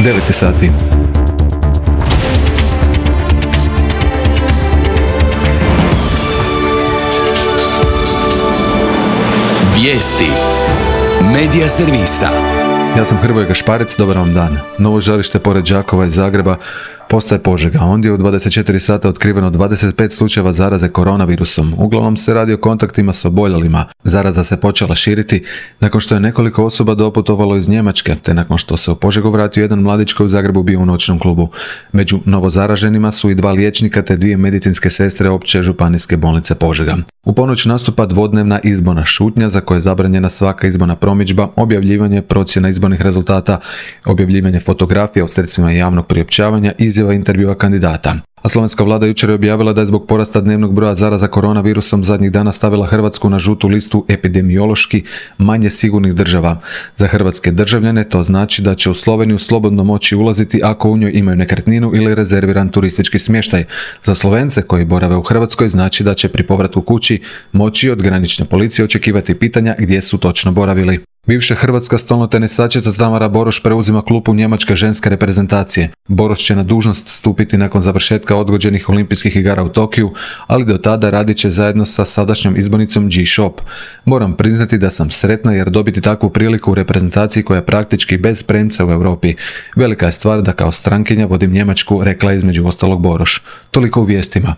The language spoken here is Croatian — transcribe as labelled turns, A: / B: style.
A: 9 sati.
B: Vijesti Medija servisa.
A: Ja sam Hrvoje Gašparec, dobar vam dan. Novo žarište pored Đakova i Zagreba postaje Požega. Ondje je u 24 sata otkriveno 25 slučajeva zaraze koronavirusom. Uglavnom se radi o kontaktima s oboljelima. Zaraza se počela širiti nakon što je nekoliko osoba doputovalo iz Njemačke, te nakon što se u Požegu vratio jedan mladić koji u Zagrebu bio u noćnom klubu. Među novozaraženima su i 2 liječnika te 2 medicinske sestre opće županijske bolnice Požega. U ponoć nastupa dvodnevna izborna šutnja za koje je zabranjena svaka izborna promidžba, objavljivanje procjena izbornih rezultata, objavljivanje fotografija u sredstvima javnog priopćavanja, izjava intervjua kandidata. A slovenska vlada jučer je objavila da je zbog porasta dnevnog broja zaraza koronavirusom zadnjih dana stavila Hrvatsku na žutu listu epidemiološki manje sigurnih država. Za hrvatske državljane to znači da će u Sloveniju slobodno moći ulaziti ako u njoj imaju nekretninu ili rezerviran turistički smještaj. Za Slovence koji borave u Hrvatskoj znači da će pri povratu kući moći od granične policije očekivati pitanja gdje su točno boravili. Bivša hrvatska stolnotenisačica Tamara Boroš preuzima klupu njemačke ženske reprezentacije. Boroš će na dužnost stupiti nakon završetka odgođenih olimpijskih igara u Tokiju, ali do tada radit će zajedno sa sadašnjom izbornicom G-Shop. Moram priznati da sam sretna jer dobiti takvu priliku u reprezentaciji koja je praktički bez premca u Europi. Velika je stvar da kao strankinja vodim Njemačku, rekla je između ostalog Boroš. Toliko u vijestima.